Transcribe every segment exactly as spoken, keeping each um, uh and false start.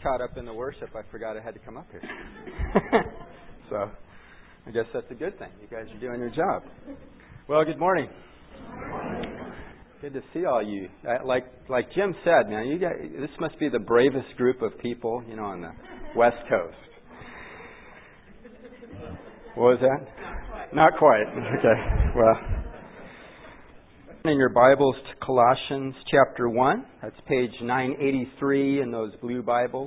caught up in the worship, I forgot I had to come up here. So, I guess that's a good thing. You guys are doing your job. Well, good morning. Good to see all you. Uh, like like Jim said, man, you got this must be the bravest group of people, you know, on the West Coast. What was that? Not quite. Not quite. Okay. Well, in your Bibles to Colossians chapter one. That's page nine eighty-three in those blue Bibles.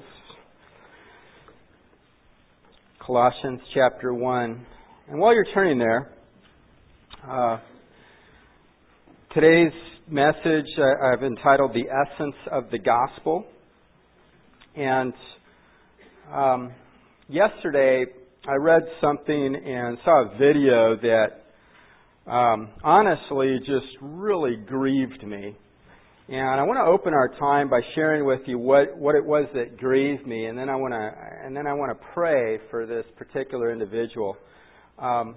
Colossians chapter one. And while you're turning there, uh, today's message uh, I've entitled The Essence of the Gospel. And um, yesterday I read something and saw a video that um, honestly just really grieved me. And I want to open our time by sharing with you what, what it was that grieved me, and then I want to and then I want to pray for this particular individual. Um,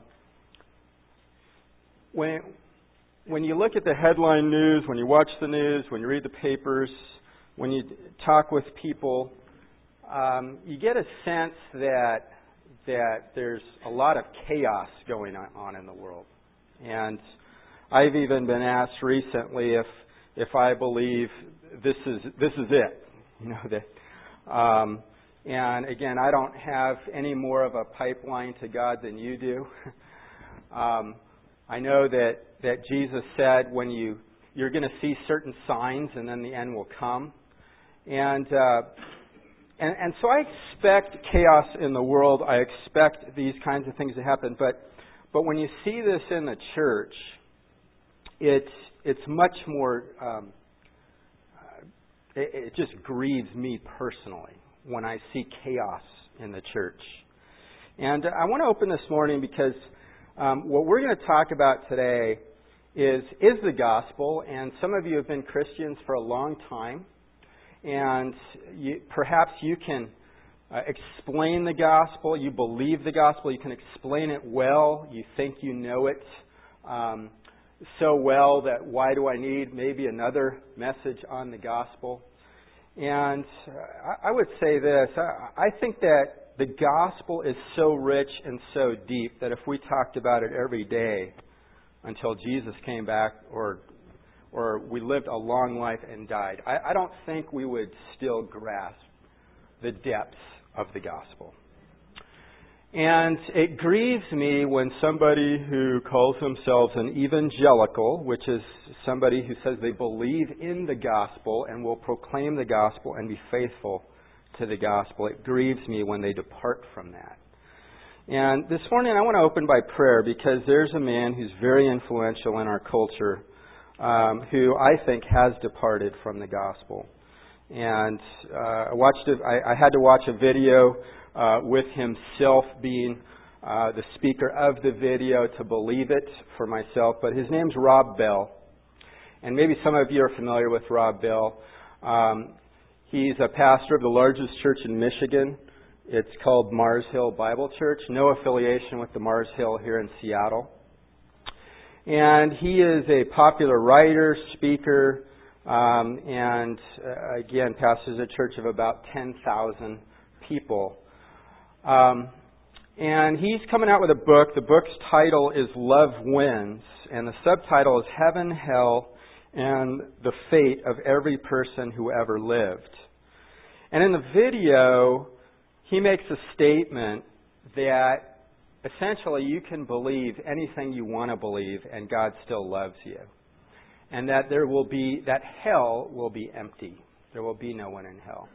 when when you look at the headline news, when you watch the news, when you read the papers, when you talk with people, um, you get a sense that that there's a lot of chaos going on in the world. And I've even been asked recently if if I believe this is this is it, you know that. Um, and again, I don't have any more of a pipeline to God than you do. um, I know that that Jesus said when you you're going to see certain signs, and then the end will come. And uh, and and so I expect chaos in the world. I expect these kinds of things to happen, but. But when you see this in the church, it's it's much more. Um, it, it just grieves me personally when I see chaos in the church. And I want to open this morning because um, what we're going to talk about today is is the gospel. And some of you have been Christians for a long time, and you, perhaps you can. Uh, explain the gospel. You believe the gospel. You can explain it well. You think you know it um, so well that why do I need maybe another message on the gospel? And uh, I, I would say this. I, I think that the gospel is so rich and so deep that if we talked about it every day until Jesus came back or or we lived a long life and died, I, I don't think we would still grasp the depths of the gospel. And it grieves me when somebody who calls themselves an evangelical, which is somebody who says they believe in the gospel and will proclaim the gospel and be faithful to the gospel, it grieves me when they depart from that. And this morning I want to open by prayer because there's a man who's very influential in our culture um, who I think has departed from the gospel. And uh, I watched. A, I, I had to watch a video uh, with himself being uh, the speaker of the video to believe it for myself. But his name's Rob Bell, and maybe some of you are familiar with Rob Bell. Um, he's a pastor of the largest church in Michigan. It's called Mars Hill Bible Church. No affiliation with the Mars Hill here in Seattle. And he is a popular writer, speaker. Um, and uh, again, pastors a church of about ten thousand people. Um, and he's coming out with a book. The book's title is Love Wins, and the subtitle is Heaven, Hell, and the Fate of Every Person Who Ever Lived. And in the video, he makes a statement that essentially you can believe anything you want to believe, and God still loves you. And that there will be, that hell will be empty. There will be no one in hell.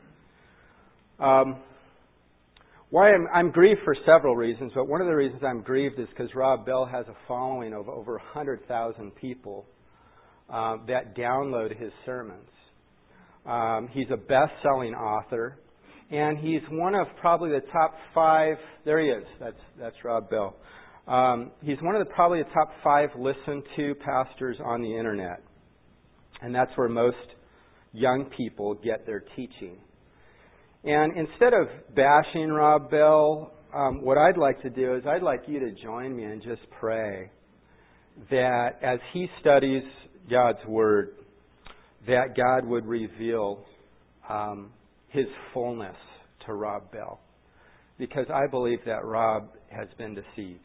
Um, why I'm, I'm grieved for several reasons, but one of the reasons I'm grieved is because Rob Bell has a following of over one hundred thousand people uh, that download his sermons. Um, he's a best-selling author, and he's one of probably the top five, there he is, that's, that's Rob Bell. Um, he's one of the probably the top five listened to pastors on the internet. And that's where most young people get their teaching. And instead of bashing Rob Bell, um, what I'd like to do is I'd like you to join me and just pray that as he studies God's Word, that God would reveal um, His fullness to Rob Bell, because I believe that Rob has been deceived.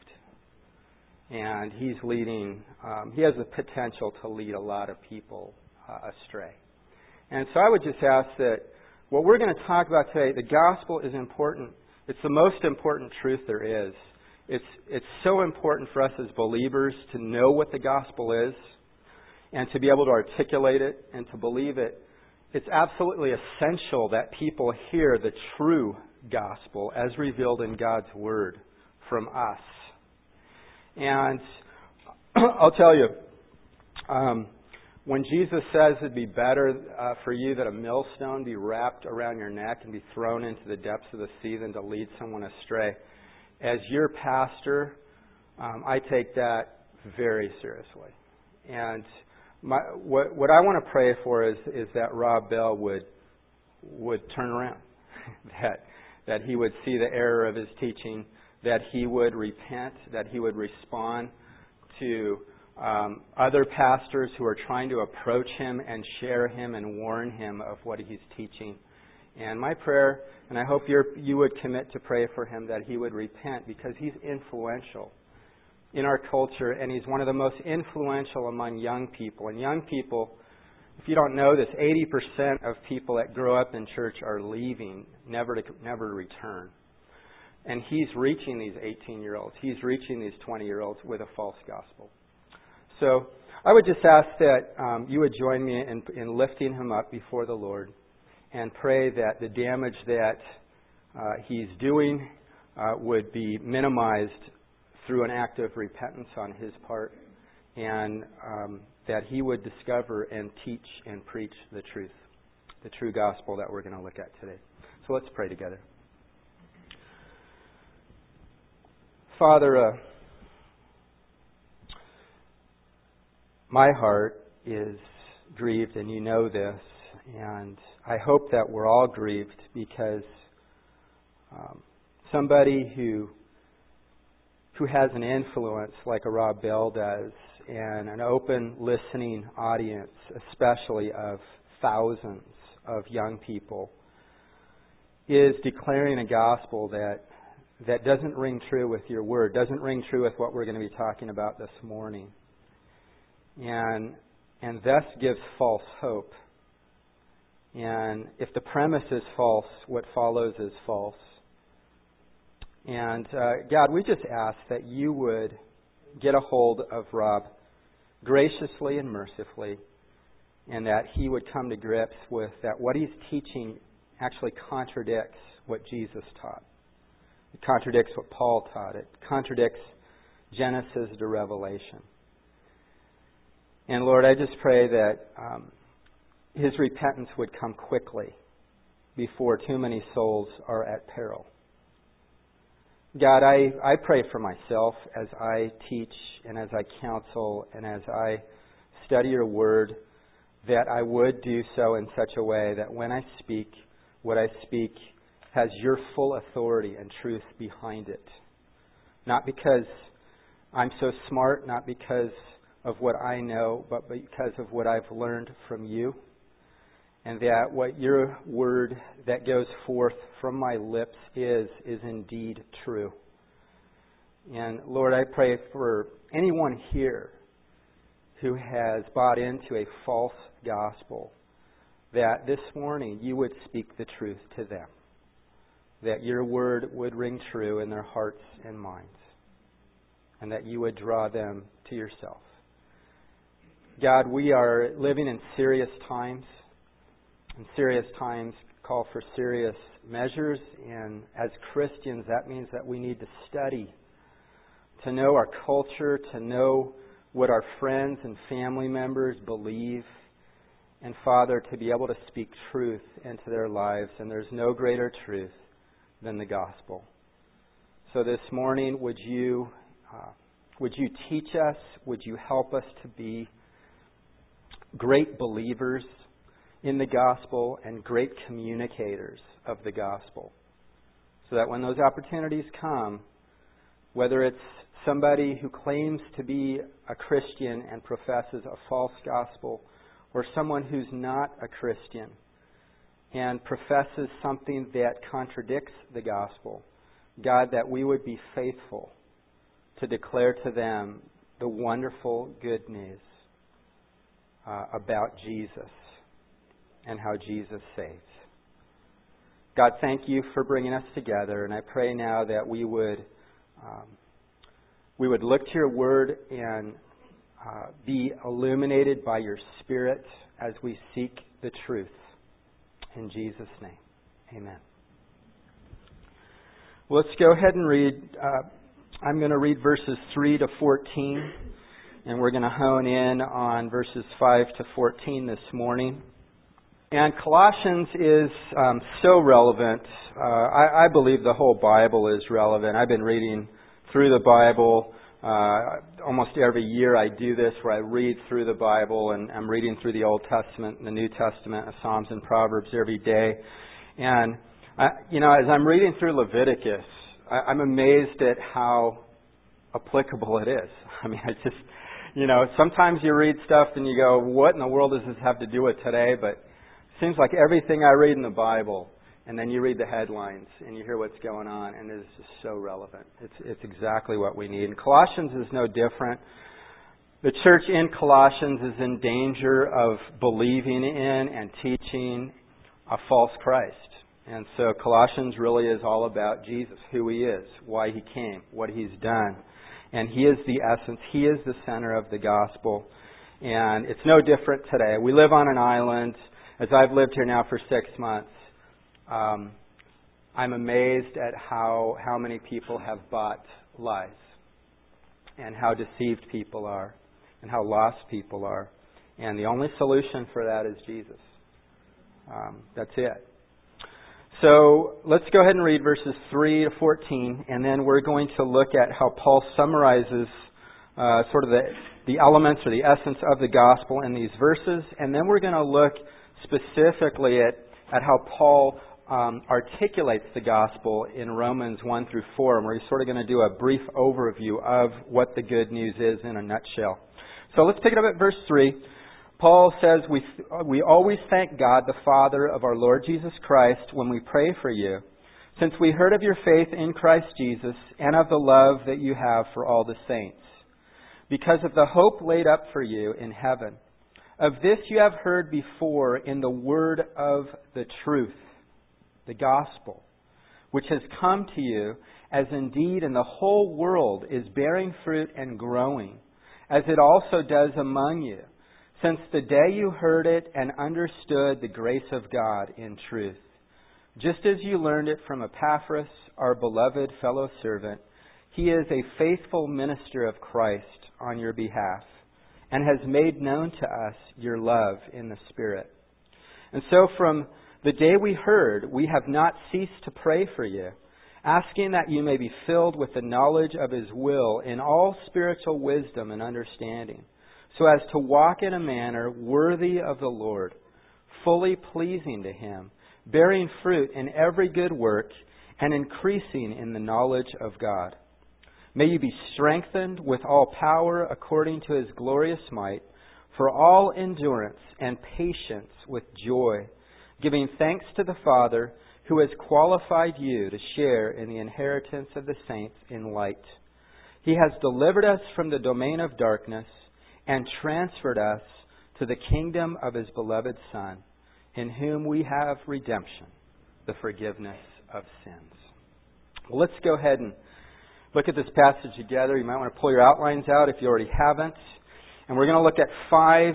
And he's leading, um, he has the potential to lead a lot of people uh, astray. And so I would just ask that what we're going to talk about today, the gospel is important. It's the most important truth there is. It's, it's so important for us as believers to know what the gospel is and to be able to articulate it and to believe it. It's absolutely essential that people hear the true gospel as revealed in God's Word from us. And I'll tell you, um, when Jesus says it'd be better uh, for you that a millstone be wrapped around your neck and be thrown into the depths of the sea than to lead someone astray, as your pastor, um, I take that very seriously. And my, what, what I want to pray for is, is that Rob Bell would would turn around, that that he would see the error of his teaching, that he would repent, that he would respond to um, other pastors who are trying to approach him and share him and warn him of what he's teaching. And my prayer, and I hope you're, you would commit to pray for him, that he would repent, because he's influential in our culture, and he's one of the most influential among young people. And young people, if you don't know this, eighty percent of people that grow up in church are leaving, never to never to return. And he's reaching these eighteen-year-olds. He's reaching these twenty-year-olds with a false gospel. So I would just ask that um, you would join me in, in lifting him up before the Lord and pray that the damage that uh, he's doing uh, would be minimized through an act of repentance on his part, and um, that he would discover and teach and preach the truth, the true gospel that we're going to look at today. So let's pray together. Father, uh, my heart is grieved, and you know this, and I hope that we're all grieved, because um, somebody who who has an influence like a Rob Bell does, and an open listening audience, especially of thousands of young people, is declaring a gospel that that doesn't ring true with your word, doesn't ring true with what we're going to be talking about this morning. And and thus gives false hope. And if the premise is false, what follows is false. And uh, God, we just ask that you would get a hold of Rob graciously and mercifully, and that he would come to grips with that what he's teaching actually contradicts what Jesus taught. It contradicts what Paul taught. It contradicts Genesis to Revelation. And Lord, I just pray that um, his repentance would come quickly before too many souls are at peril. God, I, I pray for myself as I teach and as I counsel and as I study your word, that I would do so in such a way that when I speak, what I speak has your full authority and truth behind it. Not because I'm so smart, not because of what I know, but because of what I've learned from you. And that what your word that goes forth from my lips is, is indeed true. And Lord, I pray for anyone here who has bought into a false gospel, that this morning you would speak the truth to them. That your word would ring true in their hearts and minds. And that you would draw them to yourself. God, we are living in serious times. And serious times call for serious measures. And as Christians, that means that we need to study, to know our culture, to know what our friends and family members believe. And Father, to be able to speak truth into their lives. And there's no greater truth than the gospel. So this morning, would you, uh, would you teach us? Would you help us to be great believers in the gospel and great communicators of the gospel, so that when those opportunities come, whether it's somebody who claims to be a Christian and professes a false gospel, or someone who's not a Christian and professes something that contradicts the gospel, God, that we would be faithful to declare to them the wonderful good news uh, about Jesus and how Jesus saves. God, thank you for bringing us together, and I pray now that we would um, we would look to your word and uh, be illuminated by your Spirit as we seek the truth. In Jesus' name, amen. Well, let's go ahead and read. Uh, I'm going to read verses three to fourteen, and we're going to hone in on verses five to fourteen this morning. And Colossians is um, so relevant. Uh, I, I believe the whole Bible is relevant. I've been reading through the Bible. Uh, almost every year I do this where I read through the Bible, and I'm reading through the Old Testament and the New Testament, the Psalms and Proverbs every day. And, I, you know, as I'm reading through Leviticus, I, I'm amazed at how applicable it is. I mean, I just, you know, sometimes you read stuff and you go, what in the world does this have to do with today? But seems like everything I read in the Bible, and then you read the headlines and you hear what's going on, and it's just so relevant. It's it's exactly what we need. And Colossians is no different. The church in Colossians is in danger of believing in and teaching a false Christ. And so Colossians really is all about Jesus, who He is, why He came, what He's done. And He is the essence. He is the center of the gospel. And it's no different today. We live on an island. As I've lived here now for six months, um, I'm amazed at how, how many people have bought lies and how deceived people are and how lost people are. And the only solution for that is Jesus. Um, that's it. So let's go ahead and read verses three to fourteen, and then we're going to look at how Paul summarizes uh, sort of the, the elements or the essence of the gospel in these verses, and then we're going to look specifically at, at how Paul um, articulates the gospel in Romans one through four, and we're sort of going to do a brief overview of what the good news is in a nutshell. So let's pick it up at verse three. Paul says, we, we always thank God, the Father of our Lord Jesus Christ, when we pray for you, since we heard of your faith in Christ Jesus and of the love that you have for all the saints, because of the hope laid up for you in heaven. Of this you have heard before in the word of the truth, the gospel, which has come to you, as indeed in the whole world is bearing fruit and growing, as it also does among you, since the day you heard it and understood the grace of God in truth, just as you learned it from Epaphras, our beloved fellow servant. He is a faithful minister of Christ on your behalf, and has made known to us your love in the Spirit. And so from the day we heard, we have not ceased to pray for you, asking that you may be filled with the knowledge of His will in all spiritual wisdom and understanding, so as to walk in a manner worthy of the Lord, fully pleasing to Him, bearing fruit in every good work, and increasing in the knowledge of God. May you be strengthened with all power according to His glorious might, for all endurance and patience with joy, giving thanks to the Father who has qualified you to share in the inheritance of the saints in light. He has delivered us from the domain of darkness and transferred us to the kingdom of His beloved Son, in whom we have redemption, the forgiveness of sins. Well, let's go ahead and look at this passage together. You might want to pull your outlines out if you already haven't. And we're going to look at five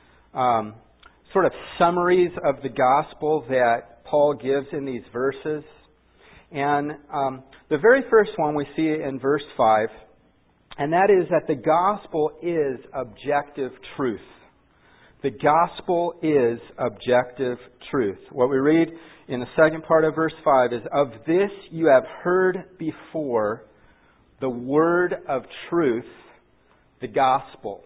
um, sort of summaries of the gospel that Paul gives in these verses. And um, the very first one we see in verse five, and that is that the gospel is objective truth. The gospel is objective truth. What we read in the second part of verse five is, of this you have heard before, the word of truth, the gospel.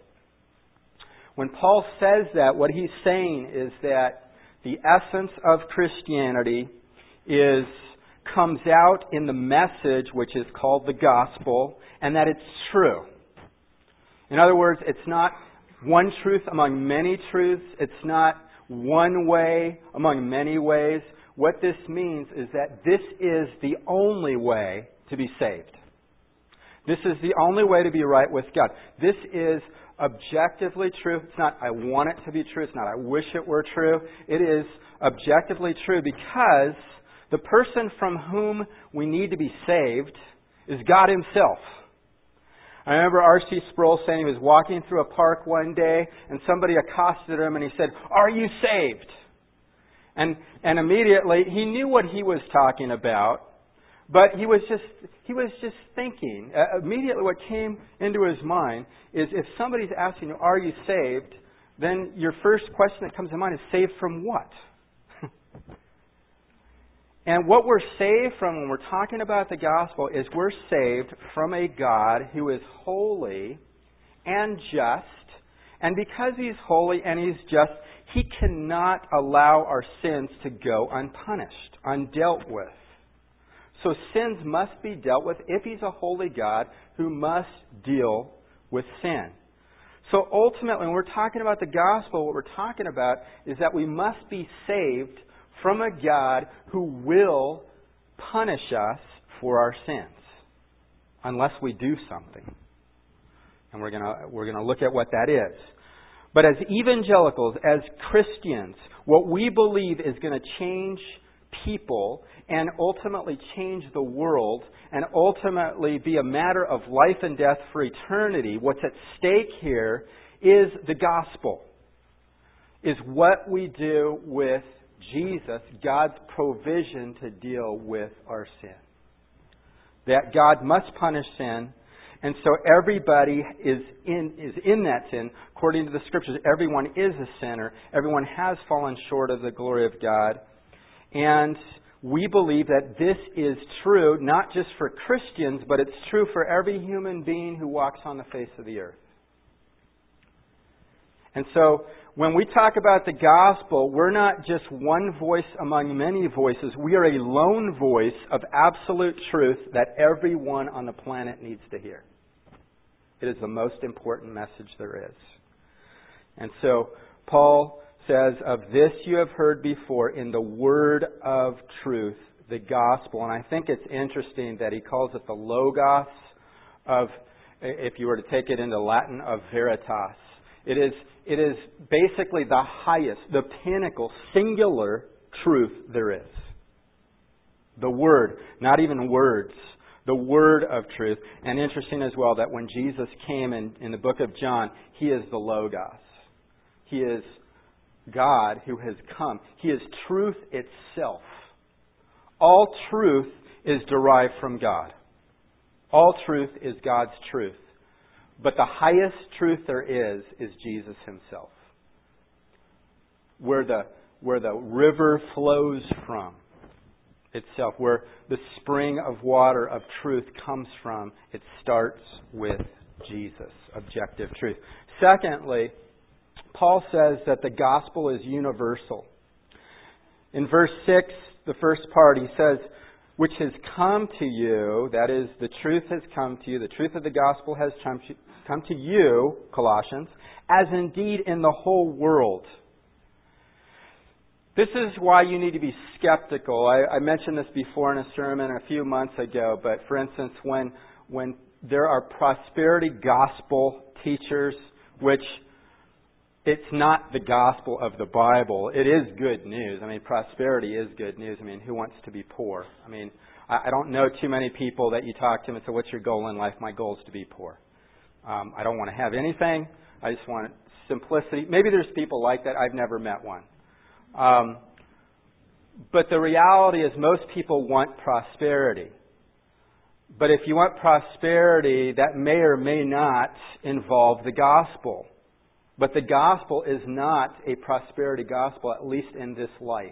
When Paul says that, what he's saying is that the essence of Christianity is comes out in the message which is called the gospel, and that it's true. In other words, it's not one truth among many truths. It's not one way among many ways. What this means is that this is the only way to be saved. This is the only way to be right with God. This is objectively true. It's not I want it to be true. It's not I wish it were true. It is objectively true because the person from whom we need to be saved is God Himself. I remember R C Sproul saying he was walking through a park one day and somebody accosted him and he said, "Are you saved?" And and immediately he knew what he was talking about, but he was just he was just thinking. Uh, immediately what came into his mind is if somebody's asking you, "Are you saved?" then your first question that comes to mind is, saved from what? And what we're saved from when we're talking about the gospel is we're saved from a God who is holy and just. And because He's holy and He's just, He cannot allow our sins to go unpunished, undealt with. So sins must be dealt with if He's a holy God who must deal with sin. So ultimately, when we're talking about the gospel, what we're talking about is that we must be saved from a God who will punish us for our sins unless we do something. And we're going to we're going to look at what that is. But as evangelicals, as Christians, what we believe is going to change people and ultimately change the world and ultimately be a matter of life and death for eternity, what's at stake here is the gospel, is what we do with Jesus, God's provision to deal with our sin. That God must punish sin, and so everybody is in is in that sin. According to the Scriptures, everyone is a sinner. Everyone has fallen short of the glory of God. And we believe that this is true not just for Christians, but it's true for every human being who walks on the face of the earth. And so, when we talk about the gospel, we're not just one voice among many voices. We are a lone voice of absolute truth that everyone on the planet needs to hear. It is the most important message there is. And so, Paul says, "Of this you have heard before in the word of truth, the gospel." And I think it's interesting that he calls it the logos of, if you were to take it into Latin, of veritas. It is, it is basically the highest, the pinnacle, singular truth there is. The Word, not even words, the Word of truth. And interesting as well that when Jesus came in, in the book of John, He is the Logos. He is God who has come. He is truth itself. All truth is derived from God. All truth is God's truth. But the highest truth there is, is Jesus Himself. Where the, where the river flows from itself, where the spring of water of truth comes from, it starts with Jesus, objective truth. Secondly, Paul says that the gospel is universal. In verse six, the first part, he says, "Which has come to you," that is, the truth has come to you, the truth of the gospel has come to, come to you, Colossians, "as indeed in the whole world." This is why you need to be skeptical. I, I mentioned this before in a sermon a few months ago, but for instance, when, when there are prosperity gospel teachers, which it's not the gospel of the Bible. It is good news. I mean, prosperity is good news. I mean, who wants to be poor? I mean, I don't know too many people that you talk to and say, "What's your goal in life?" "My goal is to be poor. Um, I don't want to have anything. I just want simplicity." Maybe there's people like that. I've never met one. Um, but the reality is most people want prosperity. But if you want prosperity, that may or may not involve the gospel. But the gospel is not a prosperity gospel, at least in this life.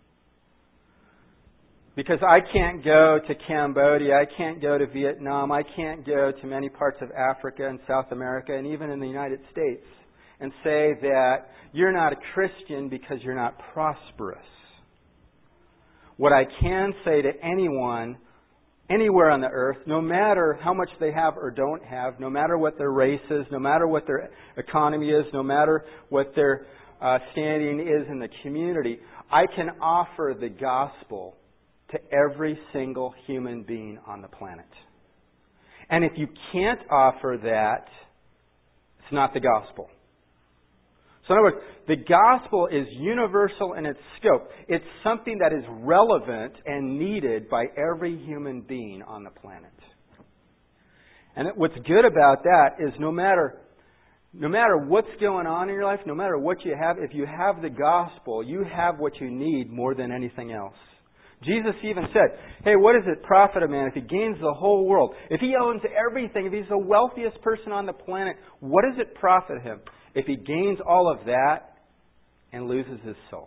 Because I can't go to Cambodia, I can't go to Vietnam, I can't go to many parts of Africa and South America and even in the United States and say that you're not a Christian because you're not prosperous. What I can say to anyone, anywhere on the earth, no matter how much they have or don't have, no matter what their race is, no matter what their economy is, no matter what their uh, standing is in the community, I can offer the gospel to every single human being on the planet. And if you can't offer that, it's not the gospel. So in other words, the gospel is universal in its scope. It's something that is relevant and needed by every human being on the planet. And what's good about that is no matter no matter what's going on in your life, no matter what you have, if you have the gospel, you have what you need more than anything else. Jesus even said, hey, what does it profit a man if he gains the whole world? If he owns everything, if he's the wealthiest person on the planet, what does it profit him if he gains all of that and loses his soul?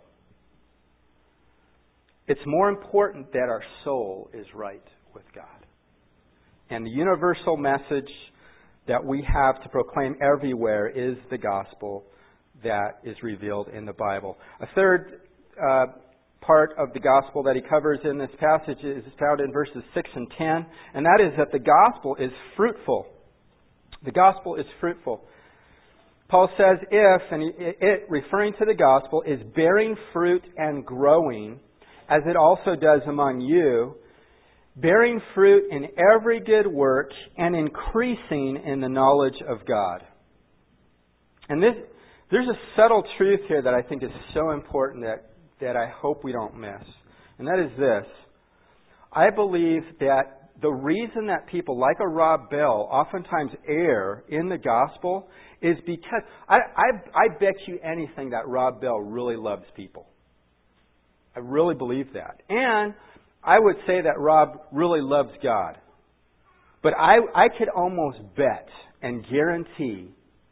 It's more important that our soul is right with God. And the universal message that we have to proclaim everywhere is the gospel that is revealed in the Bible. A third uh, part of the gospel that he covers in this passage is found in verses six and ten, and that is that the gospel is fruitful. The gospel is fruitful. Paul says, if, and it, referring to the gospel, is bearing fruit and growing, as it also does among you, bearing fruit in every good work and increasing in the knowledge of God. And this, there's a subtle truth here that I think is so important that, that I hope we don't miss. And that is this. I believe that the reason that people like a Rob Bell oftentimes err in the gospel is because I, I, I bet you anything that Rob Bell really loves people. I really believe that. And I would say that Rob really loves God. But I, I could almost bet and guarantee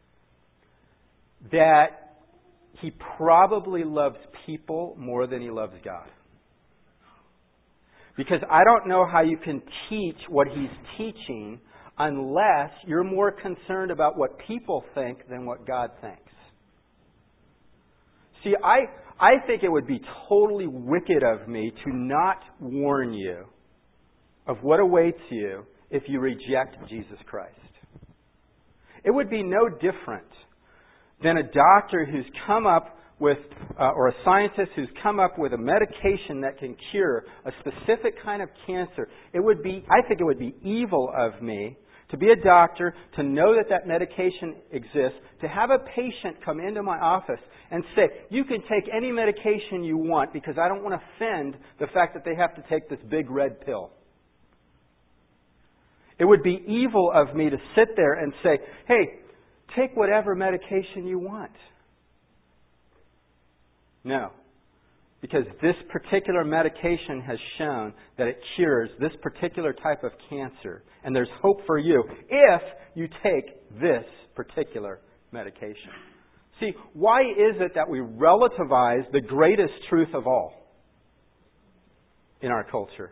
that he probably loves people more than he loves God. Because I don't know how you can teach what he's teaching unless you're more concerned about what people think than what God thinks. See, I, I think it would be totally wicked of me to not warn you of what awaits you if you reject Jesus Christ. It would be no different than a doctor who's come up with, uh, or a scientist who's come up with a medication that can cure a specific kind of cancer. It would be, I think it would be evil of me to be a doctor, to know that that medication exists, to have a patient come into my office and say, you can take any medication you want because I don't want to offend the fact that they have to take this big red pill. It would be evil of me to sit there and say, hey, take whatever medication you want. No. Because this particular medication has shown that it cures this particular type of cancer. And there's hope for you if you take this particular medication. See, why is it that we relativize the greatest truth of all in our culture?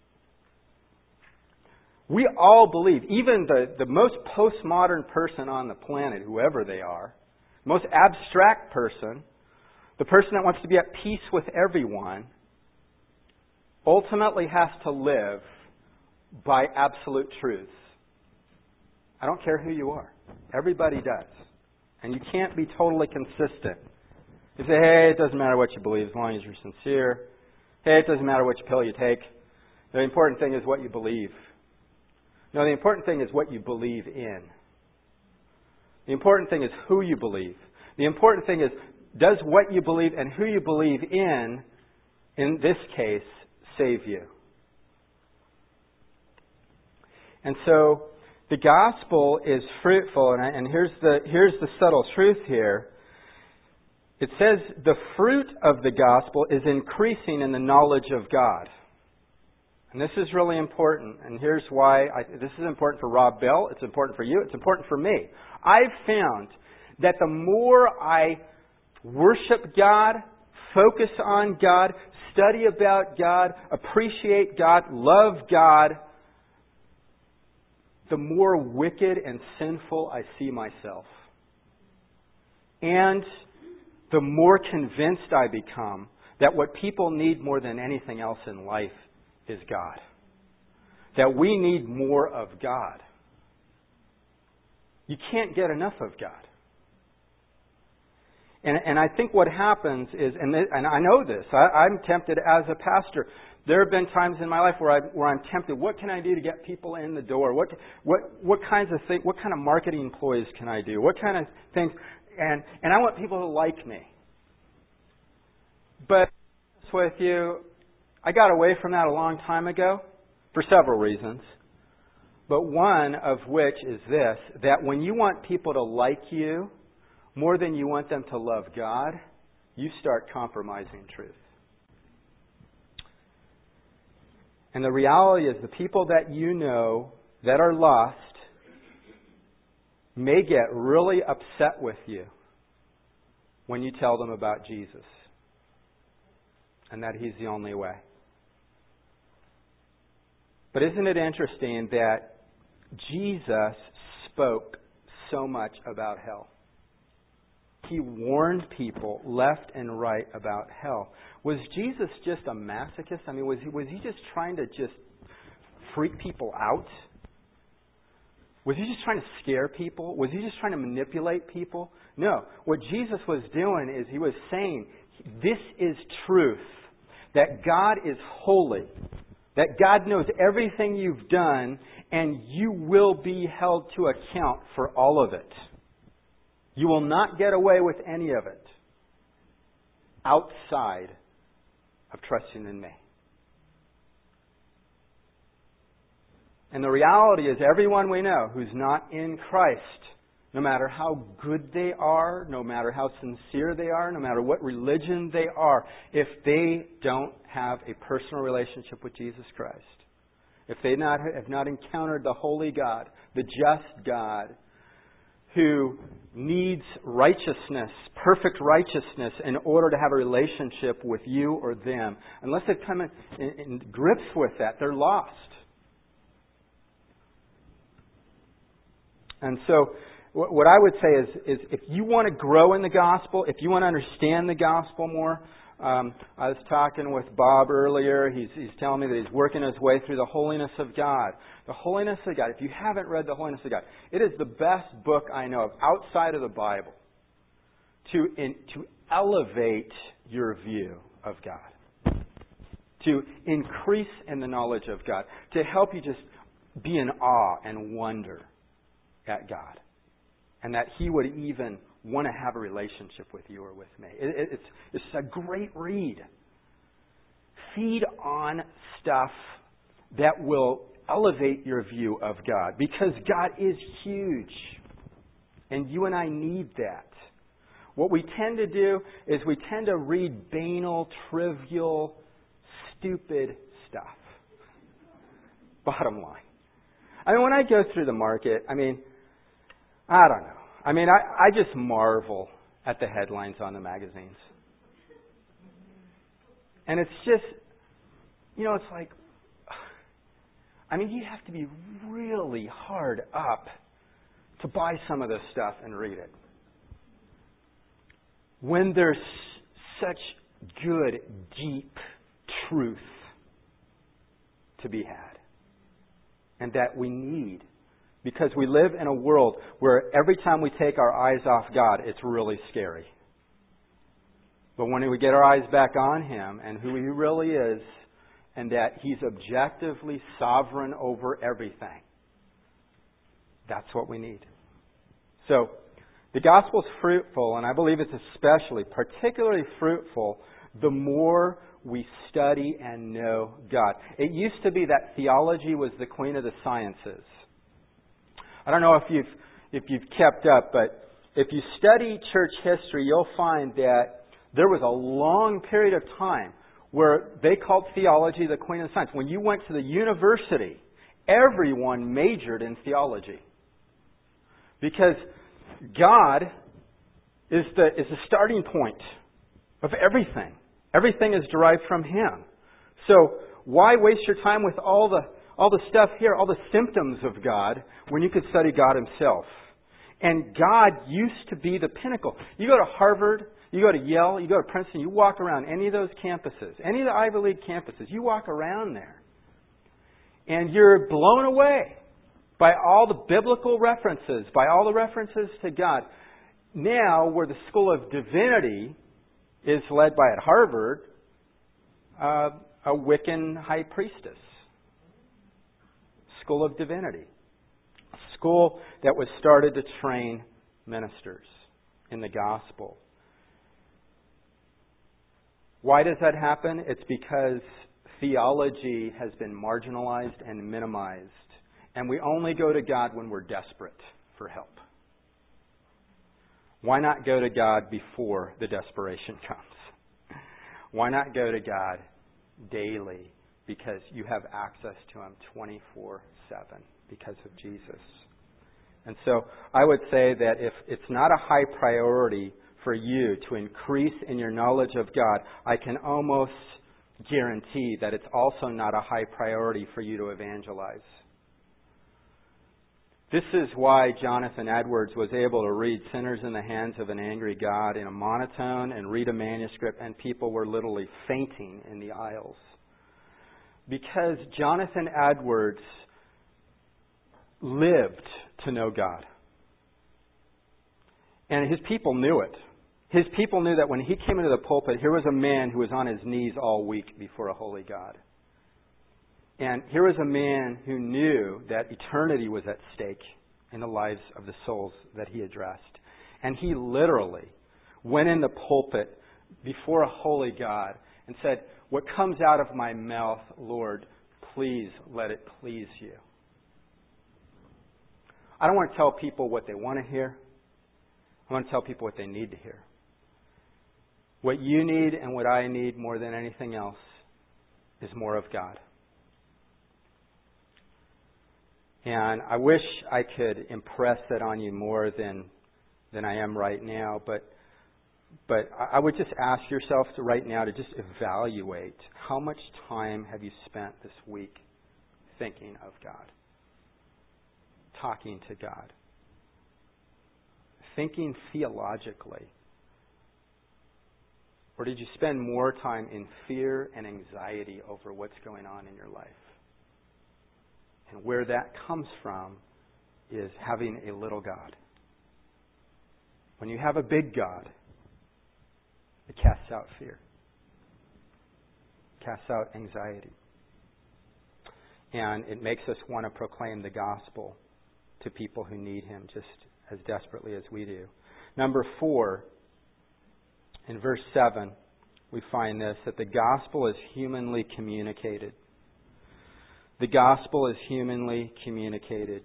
We all believe, even the, the most postmodern person on the planet, whoever they are, most abstract person, the person that wants to be at peace with everyone, ultimately has to live by absolute truths. I don't care who you are. Everybody does. And you can't be totally consistent. You say, hey, it doesn't matter what you believe as long as you're sincere. Hey, it doesn't matter which pill you take. The important thing is what you believe. No, the important thing is what you believe in. The important thing is who you believe. The important thing is, does what you believe and who you believe in, in this case, save you? And so the gospel is fruitful, and, I, and here's the here's the subtle truth here. It says the fruit of the gospel is increasing in the knowledge of God. And this is really important, and here's why I, this is important for Rob Bell, it's important for you, it's important for me. I've found that the more I worship God, focus on God, study about God, appreciate God, love God, the more wicked and sinful I see myself. And the more convinced I become that what people need more than anything else in life is God. That we need more of God. You can't get enough of God. And, and I think what happens is, and, th- and I know this, I, I'm tempted as a pastor. There have been times in my life where, I, where I'm tempted. What can I do to get people in the door? What what what kinds of things? What kind of marketing employees can I do? What kind of things? And and I want people to like me. But with you, I got away from that a long time ago for several reasons. But one of which is this: that when you want people to like you more than you want them to love God, you start compromising truth. And the reality is the people that you know that are lost may get really upset with you when you tell them about Jesus and that He's the only way. But isn't it interesting that Jesus spoke so much about hell? He warned people left and right about hell. Was Jesus just a masochist? I mean, was he, was he just trying to just freak people out? Was he just trying to scare people? Was he just trying to manipulate people? No. What Jesus was doing is he was saying, this is truth. That God is holy. That God knows everything you've done, and you will be held to account for all of it. You will not get away with any of it outside of trusting in me. And the reality is everyone we know who's not in Christ, no matter how good they are, no matter how sincere they are, no matter what religion they are, if they don't have a personal relationship with Jesus Christ, if they not have not encountered the holy God, the just God, who needs righteousness, perfect righteousness, in order to have a relationship with you or them. Unless they've come in, in, in grips with that, they're lost. And so, what I would say is, is if you want to grow in the gospel, if you want to understand the gospel more, Um, I was talking with Bob earlier. He's, he's telling me that he's working his way through the holiness of God. The holiness of God. If you haven't read the holiness of God, it is the best book I know of outside of the Bible to in, to elevate your view of God, to increase in the knowledge of God, to help you just be in awe and wonder at God, and that He would even want to have a relationship with you or with me. It, it's, it's a great read. Feed on stuff that will elevate your view of God, because God is huge, and you and I need that. What we tend to do is we tend to read banal, trivial, stupid stuff. Bottom line. I mean, when I go through the market, I mean, I don't know. I mean, I, I just marvel at the headlines on the magazines. And it's just, you know, it's like, I mean, you have to be really hard up to buy some of this stuff and read it. When there's such good, deep truth to be had, and that we need. Because we live in a world where every time we take our eyes off God, it's really scary. But when we get our eyes back on Him and who He really is, and that He's objectively sovereign over everything, that's what we need. So, the gospel is fruitful, and I believe it's especially, particularly fruitful, the more we study and know God. It used to be that theology was the queen of the sciences. I don't know if you've if you've kept up, but if you study church history, you'll find that there was a long period of time where they called theology the queen of science. When you went to the university, everyone majored in theology, because God is the is the starting point of everything. Everything is derived from Him. So why waste your time with all the all the stuff here, all the symptoms of God, when you could study God Himself? And God used to be the pinnacle. You go to Harvard, you go to Yale, you go to Princeton, you walk around any of those campuses, any of the Ivy League campuses, you walk around there, and you're blown away by all the biblical references, by all the references to God. now, where the School of Divinity is led by, at Harvard, uh, a Wiccan high priestess. School of Divinity. A school that was started to train ministers in the gospel. Why does that happen? It's because theology has been marginalized and minimized. And we only go to God when we're desperate for help. Why not go to God before the desperation comes? Why not go to God daily? Because you have access to Him twenty-four seven because of Jesus. And so I would say that if it's not a high priority for you to increase in your knowledge of God, I can almost guarantee that it's also not a high priority for you to evangelize. This is why Jonathan Edwards was able to read Sinners in the Hands of an Angry God in a monotone and read a manuscript, and people were literally fainting in the aisles. Because Jonathan Edwards lived to know God. And his people knew it. His people knew that when he came into the pulpit, here was a man who was on his knees all week before a holy God. And here was a man who knew that eternity was at stake in the lives of the souls that he addressed. And he literally went in the pulpit before a holy God and said, "What comes out of my mouth, Lord, please let it please you." I don't want to tell people what they want to hear. I want to tell people what they need to hear. What you need and what I need more than anything else is more of God. And I wish I could impress that on you more than than I am right now, but but I would just ask yourself to right now to just evaluate how much time have you spent this week thinking of God, talking to God, thinking theologically, or did you spend more time in fear and anxiety over what's going on in your life? And where that comes from is having a little God. When you have a big God, it casts out fear. It casts out anxiety. And it makes us want to proclaim the gospel to people who need Him just as desperately as we do. Number four, in verse seven, we find this, that the gospel is humanly communicated. The gospel is humanly communicated.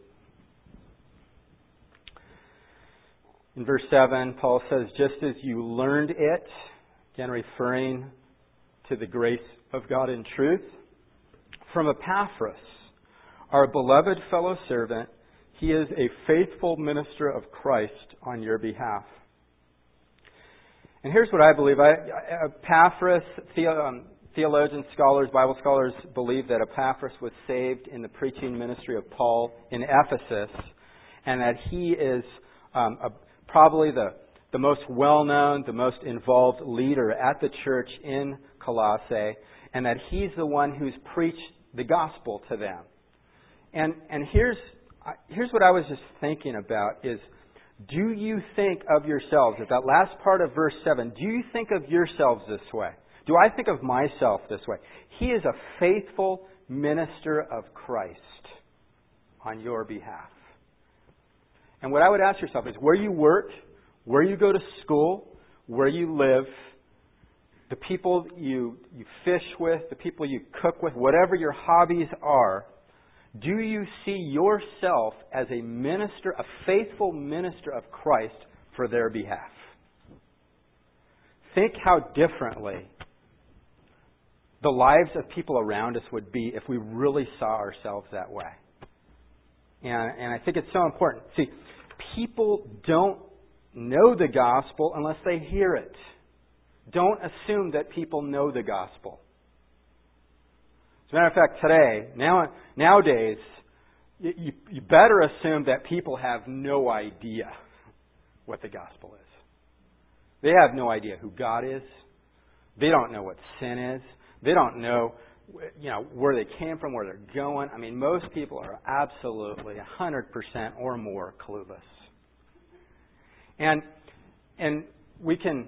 In verse seven, Paul says, "Just as you learned it," again referring to the grace of God in truth, "from Epaphras, our beloved fellow servant, he is a faithful minister of Christ on your behalf." And here's what I believe. I, Epaphras, theo, um, theologians, scholars, Bible scholars believe that Epaphras was saved in the preaching ministry of Paul in Ephesus, and that he is um, a, probably the, the most well-known, the most involved leader at the church in Colossae, and that he's the one who's preached the gospel to them. And and here's here's what I was just thinking about is, do you think of yourselves, at that last part of verse seven, do you think of yourselves this way? Do I think of myself this way? He is a faithful minister of Christ on your behalf. And what I would ask yourself is, where you work, where you go to school, where you live, the people you, you fish with, the people you cook with, whatever your hobbies are, do you see yourself as a minister, a faithful minister of Christ for their behalf? Think how differently the lives of people around us would be if we really saw ourselves that way. And, and I think it's so important. See, people don't know the gospel unless they hear it. Don't assume that people know the gospel. As a matter of fact, today, now nowadays, you, you better assume that people have no idea what the gospel is. They have no idea who God is. They don't know what sin is. They don't know, you know, where they came from, where they're going. I mean, most people are absolutely one hundred percent or more clueless. And And we can...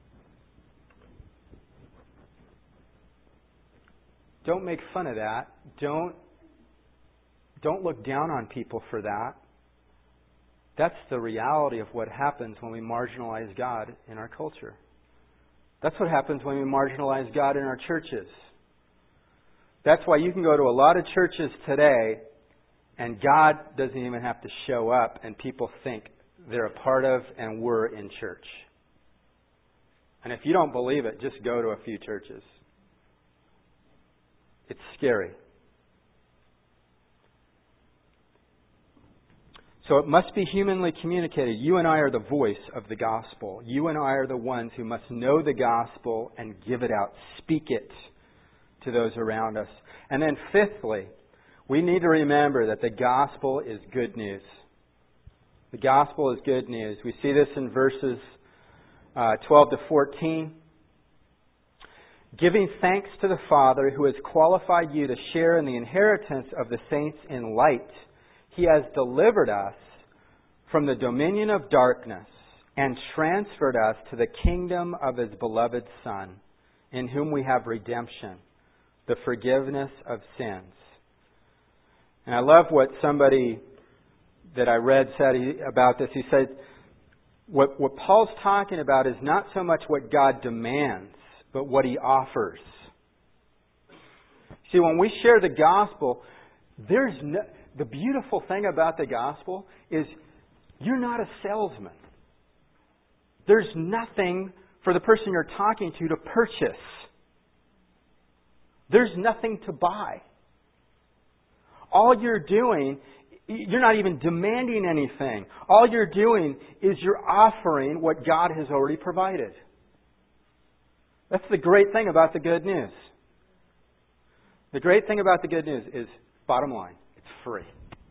Don't make fun of that. Don't, don't look down on people for that. That's the reality of what happens when we marginalize God in our culture. That's what happens when we marginalize God in our churches. That's why you can go to a lot of churches today and God doesn't even have to show up and people think they're a part of and we're in church. And if you don't believe it, just go to a few churches. It's scary. So it must be humanly communicated. You and I are the voice of the gospel. You and I are the ones who must know the gospel and give it out. Speak it to those around us. And then fifthly, we need to remember that the gospel is good news. The gospel is good news. We see this in verses uh, twelve to fourteen. Giving thanks to the Father who has qualified you to share in the inheritance of the saints in light, He has delivered us from the dominion of darkness and transferred us to the kingdom of His beloved Son, in whom we have redemption, the forgiveness of sins. And I love what somebody that I read said about this. He said, what, what Paul's talking about is not so much what God demands, but what He offers. See, when we share the gospel, there's no, the beautiful thing about the gospel is you're not a salesman. There's nothing for the person you're talking to to purchase. There's nothing to buy. All you're doing, you're not even demanding anything. All you're doing is you're offering what God has already provided. That's the great thing about the good news. The great thing about the good news is, bottom line, it's free.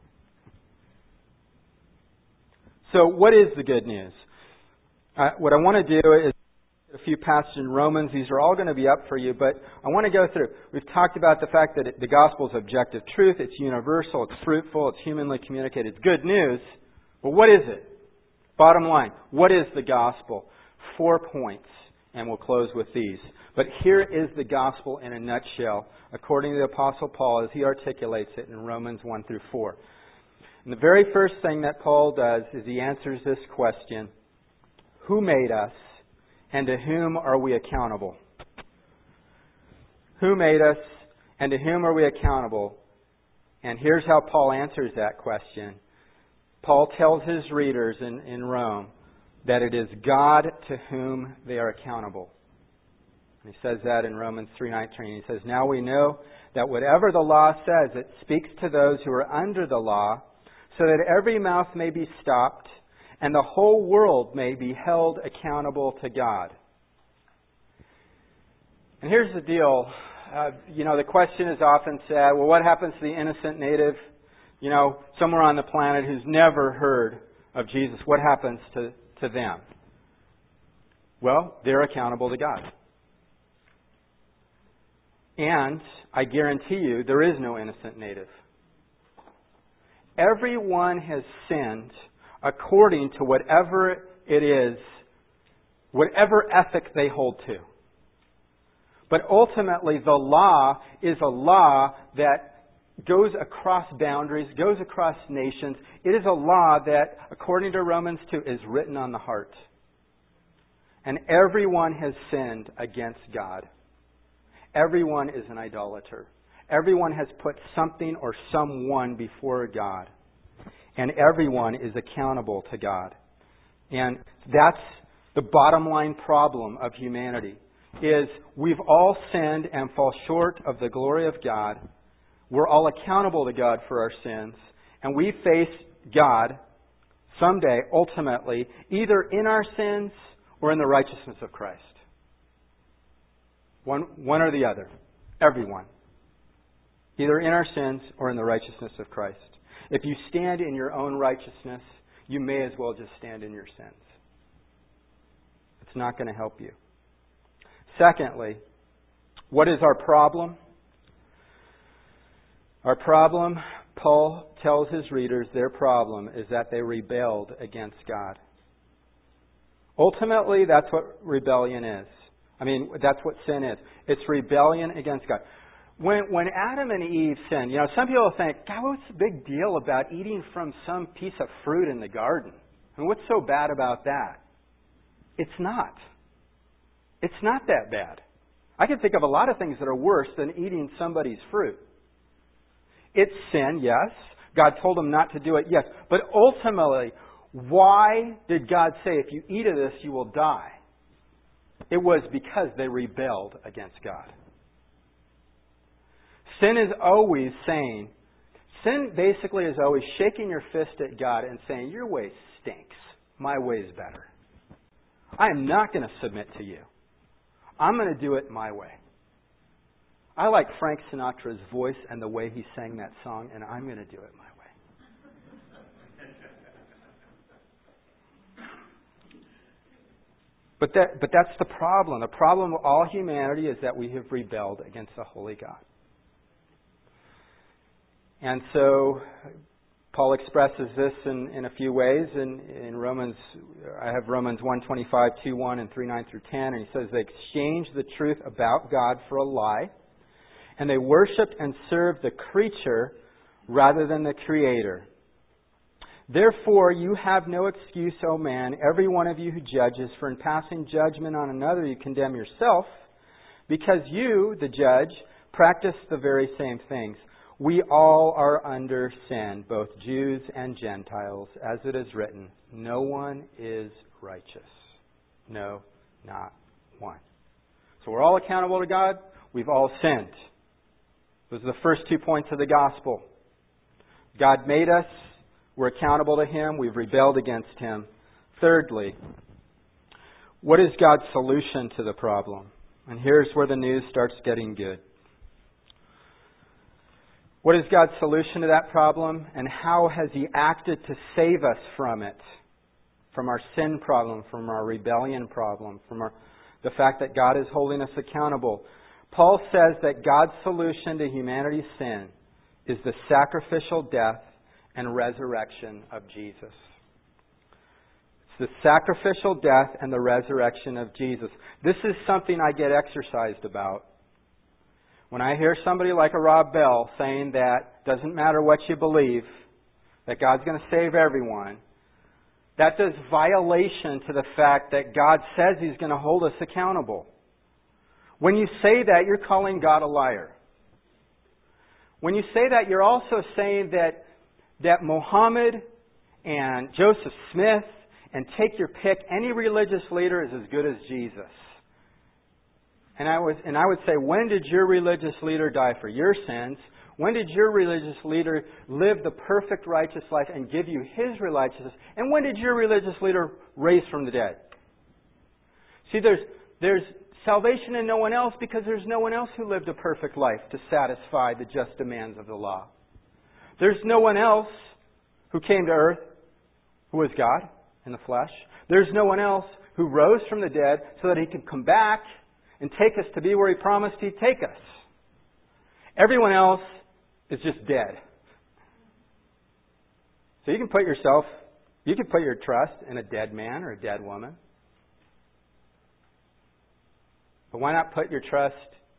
So what is the good news? Uh, what I want to do is a few passages in Romans. These are all going to be up for you, but I want to go through. We've talked about the fact that it, the gospel is objective truth. It's universal. It's fruitful. It's humanly communicated. It's good news. But what is it? Bottom line, what is the gospel? Four points. And we'll close with these. But here is the gospel in a nutshell, according to the Apostle Paul, as he articulates it in Romans one through four. And the very first thing that Paul does is he answers this question: who made us, and to whom are we accountable? Who made us, and to whom are we accountable? And here's how Paul answers that question. Paul tells his readers in, in Rome that it is God to whom they are accountable. And he says that in Romans three nineteen. He says, now we know that whatever the law says, it speaks to those who are under the law, so that every mouth may be stopped, and the whole world may be held accountable to God. And here's the deal. Uh, you know, the question is often said, well, what happens to the innocent native, you know, somewhere on the planet who's never heard of Jesus? What happens to, to them? Well, they're accountable to God. And I guarantee you, there is no innocent native. Everyone has sinned according to whatever it is, whatever ethic they hold to. But ultimately, the law is a law that goes across boundaries, goes across nations. It is a law that, according to Romans two, is written on the heart. And everyone has sinned against God. Everyone is an idolater. Everyone has put something or someone before God. And everyone is accountable to God. And that's the bottom line problem of humanity, is we've all sinned and fall short of the glory of God. We're all accountable to God for our sins. And we face God someday, ultimately, either in our sins or in the righteousness of Christ. One, one or the other. Everyone. Either in our sins or in the righteousness of Christ. If you stand in your own righteousness, you may as well just stand in your sins. It's not going to help you. Secondly, what is our problem? Our problem, Paul tells his readers, their problem is that they rebelled against God. Ultimately, that's what rebellion is. I mean, that's what sin is. It's rebellion against God. When when Adam and Eve sinned, you know, some people think, God, what's the big deal about eating from some piece of fruit in the garden? I mean, what's so bad about that? It's not. It's not that bad. I can think of a lot of things that are worse than eating somebody's fruit. It's sin, yes. God told them not to do it, yes. But ultimately, why did God say, if you eat of this, you will die? It was because they rebelled against God. Sin is always saying, sin basically is always shaking your fist at God and saying, your way stinks. My way is better. I am not going to submit to you. I'm going to do it my way. I like Frank Sinatra's voice and the way he sang that song, and I'm going to do it my way. But that, but that's the problem. The problem of all humanity is that we have rebelled against the holy God. And so Paul expresses this in, in a few ways. In, in Romans, I have Romans one twenty-five, two one, and three nine through ten. And he says, they exchanged the truth about God for a lie, and they worshipped and served the creature rather than the Creator. Therefore, you have no excuse, O man, every one of you who judges, for in passing judgment on another you condemn yourself, because you, the judge, practice the very same things. We all are under sin, both Jews and Gentiles, as it is written, no one is righteous. No, not one. So we're all accountable to God. We've all sinned. Those are the first two points of the gospel. God made us. We're accountable to Him. We've rebelled against Him. Thirdly, what is God's solution to the problem? And here's where the news starts getting good. What is God's solution to that problem? And how has He acted to save us from it? From our sin problem, from our rebellion problem, from our, the fact that God is holding us accountable. Paul says that God's solution to humanity's sin is the sacrificial death and resurrection of Jesus. It's the sacrificial death and the resurrection of Jesus. This is something I get exercised about. When I hear somebody like a Rob Bell saying that doesn't matter what you believe, that God's going to save everyone, that does violation to the fact that God says He's going to hold us accountable. When you say that, you're calling God a liar. When you say that, you're also saying that that Mohammed and Joseph Smith, and take your pick, any religious leader is as good as Jesus. And I was, and I would say, when did your religious leader die for your sins? When did your religious leader live the perfect righteous life and give you his righteousness? And when did your religious leader raise from the dead? See, there's there's salvation in no one else because there's no one else who lived a perfect life to satisfy the just demands of the law. There's no one else who came to earth who was God in the flesh. There's no one else who rose from the dead so that He could come back and take us to be where He promised He'd take us. Everyone else is just dead. So you can put yourself, you can put your trust in a dead man or a dead woman. But why not put your trust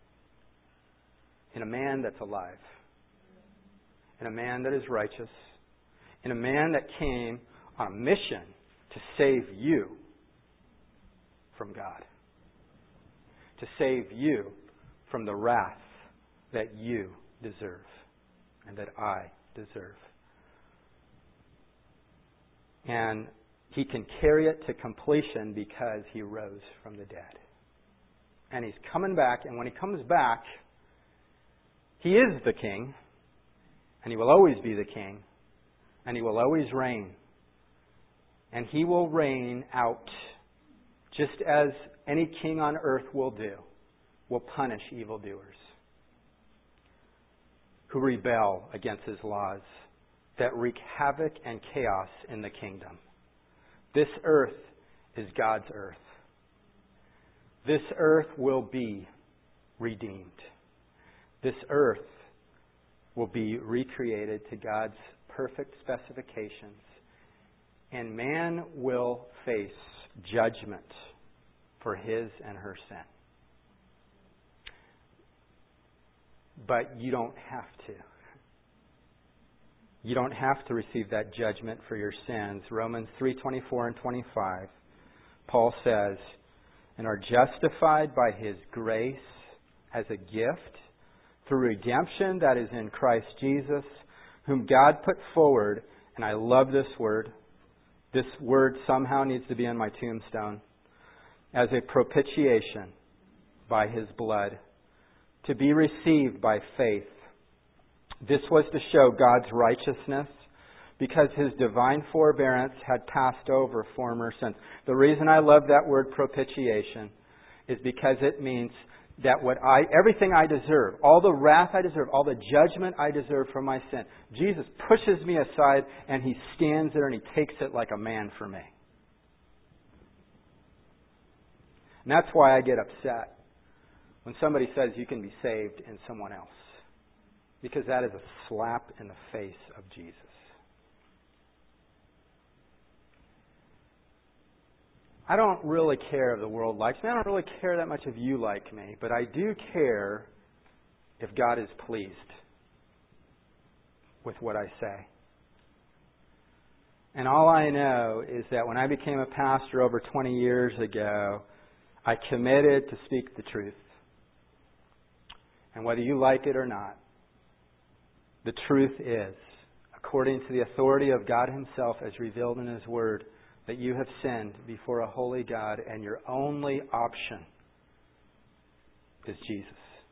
in a man that's alive? In a man that is righteous? In a man that came on a mission to save you from God? To save you from the wrath that you deserve and that I deserve. And He can carry it to completion because He rose from the dead. And He's coming back, and when He comes back, He is the King, and He will always be the King, and He will always reign. And He will reign out just as any king on earth will do, will punish evildoers who rebel against His laws that wreak havoc and chaos in the kingdom. This earth is God's earth. This earth will be redeemed. This earth will be recreated to God's perfect specifications. And man will face judgment for his and her sin. But you don't have to. You don't have to receive that judgment for your sins. Romans three twenty-four and twenty-five, Paul says, and are justified by his grace as a gift through redemption that is in Christ Jesus, whom God put forward, and I love this word. This word somehow needs to be on my tombstone, as a propitiation by his blood, to be received by faith. This was to show God's righteousness, because his divine forbearance had passed over former sins. The reason I love that word propitiation is because it means that what I, everything I deserve, all the wrath I deserve, all the judgment I deserve for my sin, Jesus pushes me aside and he stands there and he takes it like a man for me. And that's why I get upset when somebody says you can be saved in someone else. Because that is a slap in the face of Jesus. I don't really care if the world likes me. I don't really care that much if you like me. But I do care if God is pleased with what I say. And all I know is that when I became a pastor over twenty years ago, I committed to speak the truth. And whether you like it or not, the truth is, according to the authority of God himself as revealed in his word, that you have sinned before a holy God and your only option is Jesus.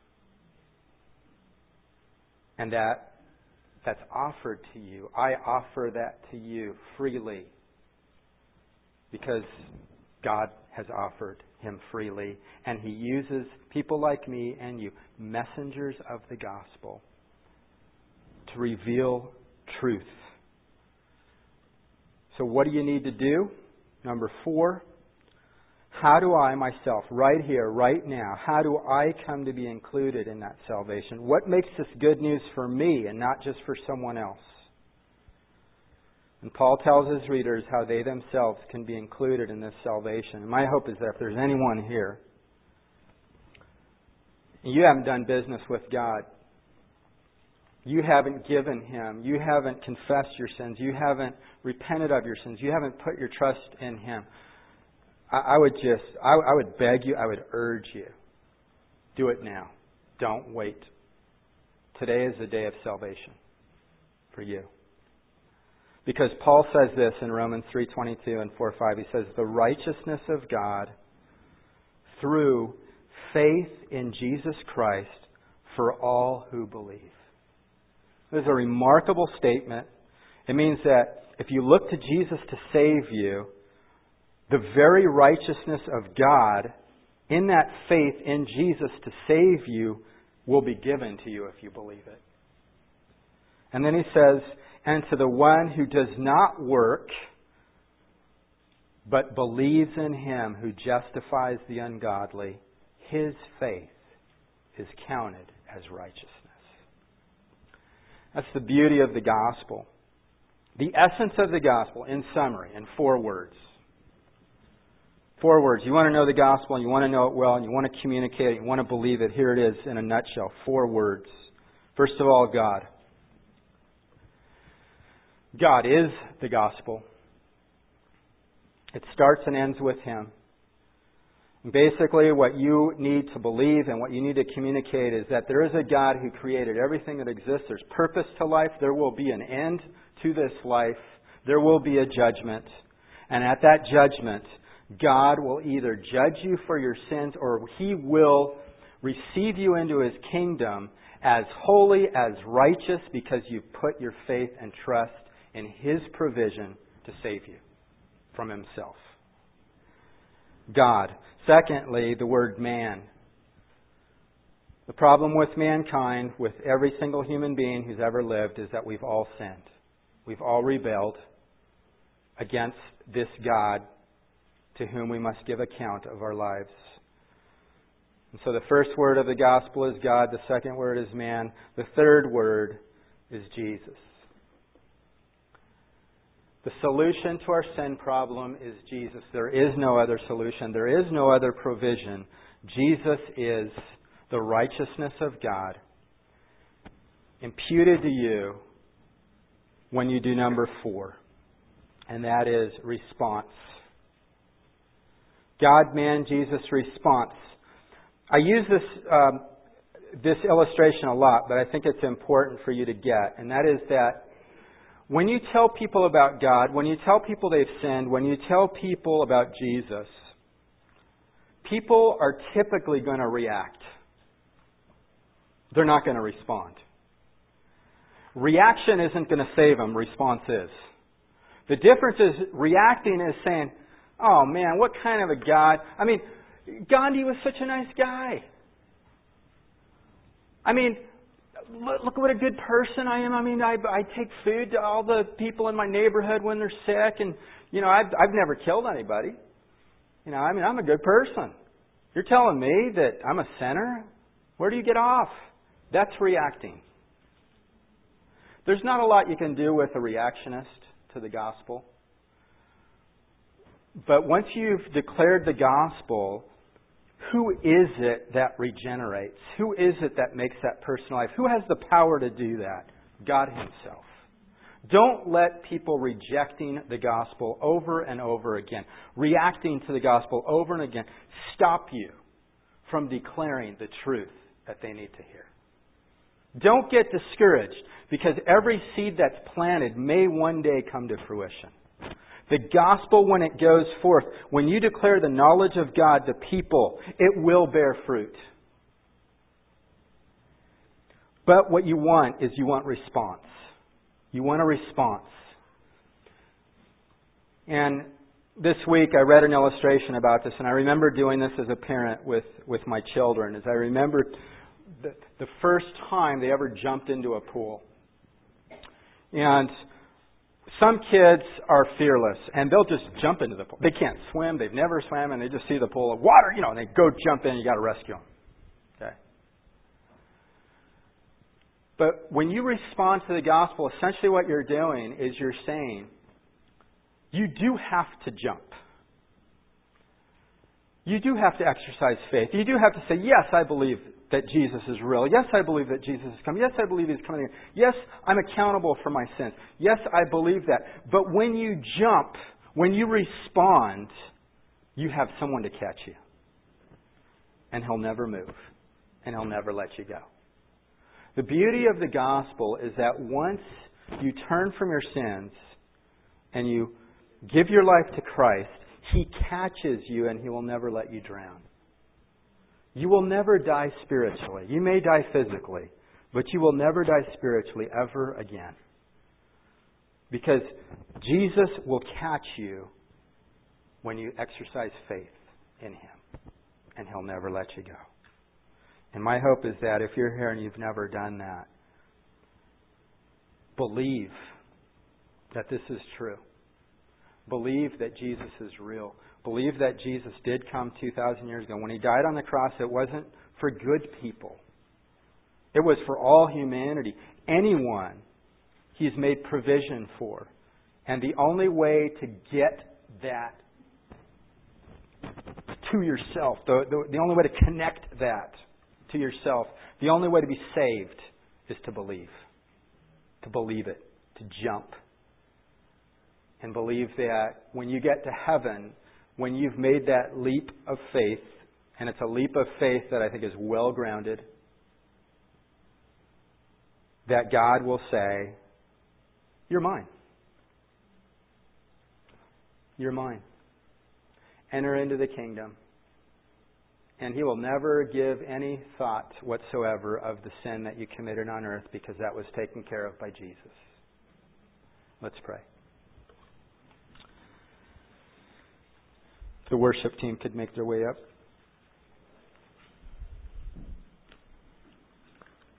And that that's offered to you. I offer that to you freely because God has offered him freely. And he uses people like me and you, messengers of the gospel, to reveal truth. So what do you need to do? Number four, how do I myself, right here, right now, how do I come to be included in that salvation? What makes this good news for me and not just for someone else? And Paul tells his readers how they themselves can be included in this salvation. And my hope is that if there's anyone here, and you haven't done business with God, you haven't given him, you haven't confessed your sins, you haven't repented of your sins, you haven't put your trust in him, I, I would just, I, I would beg you, I would urge you, do it now. Don't wait. Today is the day of salvation for you. Because Paul says this in Romans three twenty-two and four five. He says, the righteousness of God through faith in Jesus Christ for all who believe. This is a remarkable statement. It means that if you look to Jesus to save you, the very righteousness of God in that faith in Jesus to save you will be given to you if you believe it. And then he says, and to the one who does not work, but believes in him who justifies the ungodly, his faith is counted as righteousness. That's the beauty of the gospel. The essence of the gospel, in summary, in four words. Four words. You want to know the gospel, and you want to know it well, and you want to communicate it, you want to believe it. Here it is in a nutshell. Four words. First of all, God. God is the gospel. It starts and ends with him. Basically, what you need to believe and what you need to communicate is that there is a God who created everything that exists. There's purpose to life. There will be an end to this life. There will be a judgment. And at that judgment, God will either judge you for your sins or he will receive you into his kingdom as holy, as righteous, because you've put your faith and trust in his provision to save you from himself. God. Secondly, the word man. The problem with mankind, with every single human being who's ever lived, is that we've all sinned. We've all rebelled against this God to whom we must give account of our lives. And so the first word of the gospel is God. The second word is man. The third word is Jesus. The solution to our sin problem is Jesus. There is no other solution. There is no other provision. Jesus is the righteousness of God imputed to you when you do number four. And that is response. God, man, Jesus, response. I use this um, this illustration a lot, but I think it's important for you to get. And that is that when you tell people about God, when you tell people they've sinned, when you tell people about Jesus, people are typically going to react. They're not going to respond. Reaction isn't going to save them. Response is. The difference is reacting is saying, oh man, what kind of a God? I mean, Gandhi was such a nice guy. I mean, look, look what a good person I am. I mean, I, I take food to all the people in my neighborhood when they're sick, and you know, I've, I've never killed anybody. You know, I mean, I'm a good person. You're telling me that I'm a sinner? Where do you get off? That's reacting. There's not a lot you can do with a reactionist to the gospel. But once you've declared the gospel, who is it that regenerates? Who is it that makes that person alive? Who has the power to do that? God Himself. Don't let people rejecting the gospel over and over again, reacting to the gospel over and again, stop you from declaring the truth that they need to hear. Don't get discouraged, because every seed that's planted may one day come to fruition. The gospel, when it goes forth, when you declare the knowledge of God to people, it will bear fruit. But what you want is you want response. You want a response. And this week I read an illustration about this, and I remember doing this as a parent with, with my children, as I remember the, the first time they ever jumped into a pool. And some kids are fearless, and they'll just jump into the pool. They can't swim, they've never swam, and they just see the pool of water, you know, and they go jump in, you got to rescue them. Okay? But when you respond to the gospel, essentially what you're doing is you're saying, you do have to jump. You do have to exercise faith. You do have to say, yes, I believe that Jesus is real. Yes, I believe that Jesus is coming. Yes, I believe He's coming again. Yes, I'm accountable for my sins. Yes, I believe that. But when you jump, when you respond, you have someone to catch you. And He'll never move. And He'll never let you go. The beauty of the gospel is that once you turn from your sins and you give your life to Christ, He catches you and He will never let you drown. You will never die spiritually. You may die physically, but you will never die spiritually ever again. Because Jesus will catch you when you exercise faith in Him, and He'll never let you go. And my hope is that if you're here and you've never done that, believe that this is true. Believe that Jesus is real. Believe that Jesus did come two thousand years ago. When He died on the cross, it wasn't for good people. It was for all humanity. Anyone He's made provision for. And the only way to get that to yourself, the, the, the only way to connect that to yourself, the only way to be saved is to believe. To believe it. To jump. And believe that when you get to heaven, when you've made that leap of faith, and it's a leap of faith that I think is well grounded, that God will say, you're mine. You're mine. Enter into the kingdom. And He will never give any thought whatsoever of the sin that you committed on earth, because that was taken care of by Jesus. Let's pray. The worship team could make their way up.